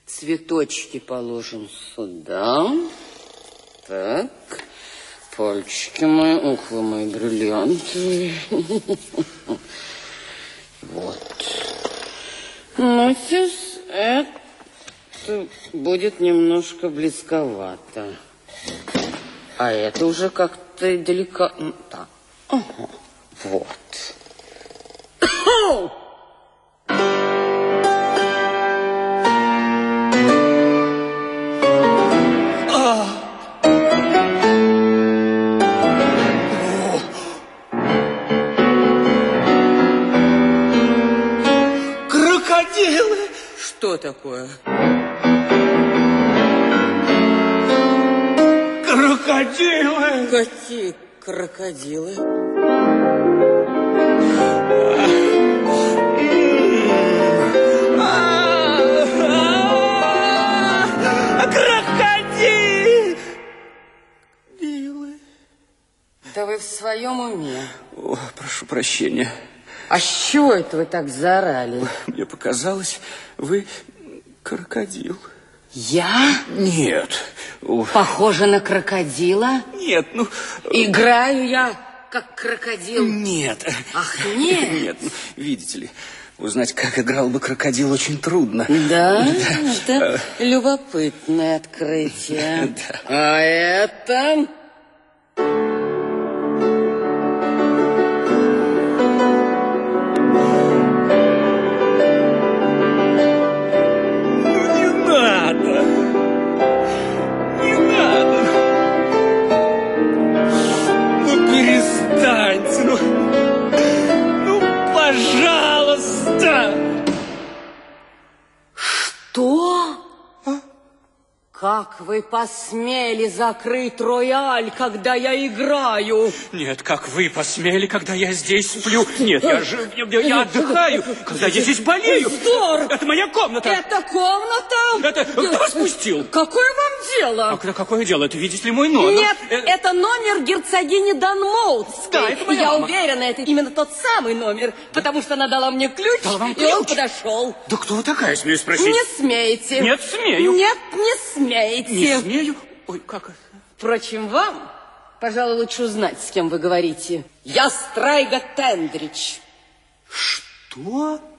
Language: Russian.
Цветочки положим сюда. Так. Пальчики мои. Ух, вы мои бриллианты. Вот. Ну, сейчас это будет немножко близковато. А это уже как-то деликатно. Так. Ага. Вот. Крокодилы! Что такое? Крокодилы! Какие крокодилы? Крокодилы! Да вы в своем уме? О, прошу прощения. А с чего это вы так заорали? Мне показалось, вы крокодил. Я? Нет. Похожа на крокодила? Нет, ну... Играю я, как крокодил? Нет. Ах, нет? Нет, ну, видите ли, узнать, как играл бы крокодил, очень трудно. Да? Это любопытное открытие. Да. А это... Что? Как вы посмели закрыть рояль, когда я играю? Нет, как вы посмели, когда я здесь сплю? Нет, я отдыхаю, когда я здесь болею. Вздор! Это моя комната. Это комната? Это кто спустил? Какое вам дело? А какое дело? Это, видите ли, мой номер. Нет, это номер герцогини Данмоутской. Да, это моя Я мама. уверена, это именно тот самый номер, потому что она дала мне ключ, Дала вам и ключ? он подошел. Да кто вы такая, смею спросить? Не смейте. Нет, смею. Нет, не смейте. Не смею? Ой, как это? Впрочем, вам, пожалуй, лучше узнать, с кем вы говорите. Я Страйга Тендрич. Что?